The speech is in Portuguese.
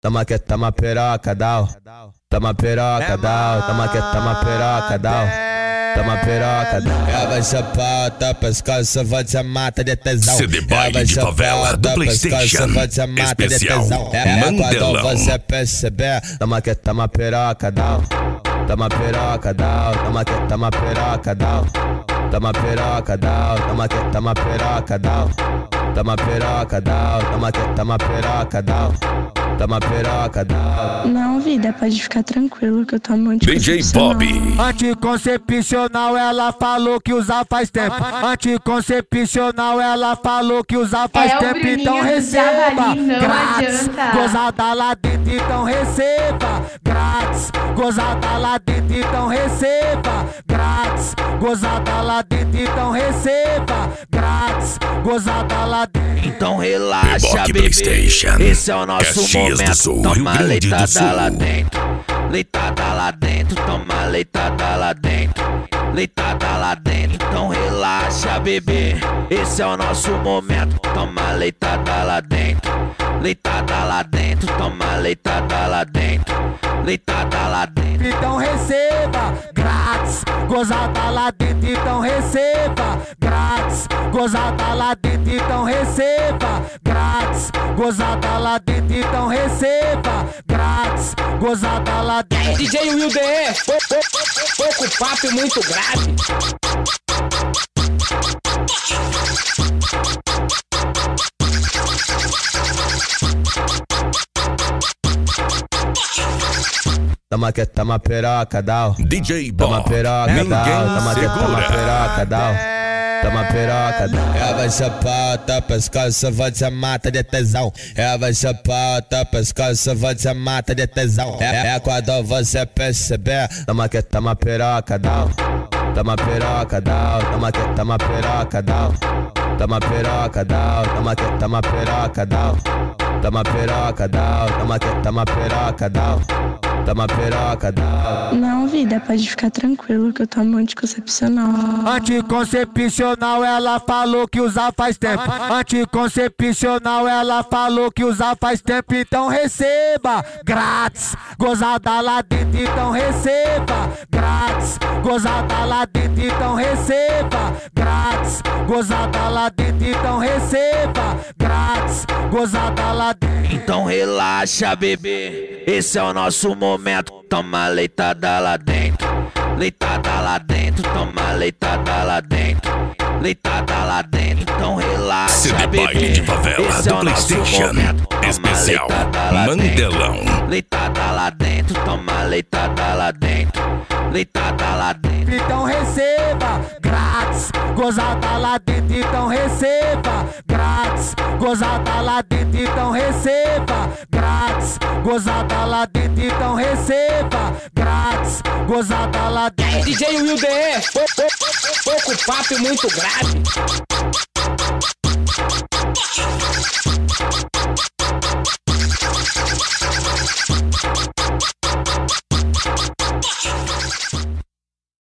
Toma piroca, dá. Toma piroca, dá. Toma piroca, dá. Toma piroca, dá. Ela vai chapar, tá pescoço, vou te matar de tesão. CD Baile de Favela do PlayStation especial Mandelão. Quando você perceber, toma piroca, dá. Toma piroca, dá. Toma piroca, dá. Toma piroca, dá. Toma piroca, dá. Toma piroca, dá. Toma piroca, dá. Toma piroca, dá. Não, vida, pode ficar tranquilo que eu tomo DJ Bob. Anticoncepcional, ela falou que usa faz tempo. Anticoncepcional, ela falou que usa faz tempo. Então receba grátis, gozada lá dentro, então receba grátis, gozada lá dentro, então receba grátis, gozada lá dentro, então receba grátis, gozada lá dentro. Então relaxa, Reboque bebê, PlayStation. esse é o nosso Caxias do momento. Sul, Rio Toma Grande do leitada Sul. lá dentro, leitada lá dentro, toma leitada lá dentro, leitada lá dentro. Então relaxa, bebê, esse é o nosso momento. Toma leitada lá dentro, leitada lá dentro, toma leitada lá dentro, leitada lá dentro. Então receba grátis, gozada lá dentro, então receba grátis, gozada lá dentro, então receba grátis, gozada lá dentro, então receba grátis, gozada lá dentro. DJ Will DE, pouco papo e muito grave. Toma piroca, dá. DJ Toma Bob. piroca, dá. Toma Segura. piroca, dá. Toma piroca, dá. Ela vai chapar, tá pescoço, vou te matar de tesão. Ela vai chapar, tá pescoço, vou te matar de tesão. É quando você perceber, toma piroca, dá. Toma piroca, dá. Toma piroca, dá. Toma piroca, dá. Toma piroca, dá. Toma piroca, dá. Toma piroca, dá. Toma piroca, dá. Não, vida, pode ficar tranquilo que eu tomo anticoncepcional. Anticoncepcional, ela falou que usa faz tempo. Anticoncepcional, ela falou que usa faz tempo. Então receba grátis, gozada lá dentro, então receba grátis, gozada lá dentro, então receba grátis, gozada lá dentro, então receba grátis, gozada lá dentro. Então relaxa, bebê, esse é o nosso momento. Toma leitada lá dentro, leitada lá dentro, toma leitada lá dentro, leitada lá dentro. Então relaxa, CD bebê, Baile de Favela esse é do o nosso PlayStation momento. Toma especial leitada lá Mandelão. dentro, leitada lá dentro, toma leitada lá dentro, leitada lá dentro. Então receba grátis, gozada lá dentro, então receba grátis, gozada lá dentro, então receba grátis, gozada lá dentro, então receba grátis, gozada lá dentro. DJ Will DE, pouco papo e muito grave.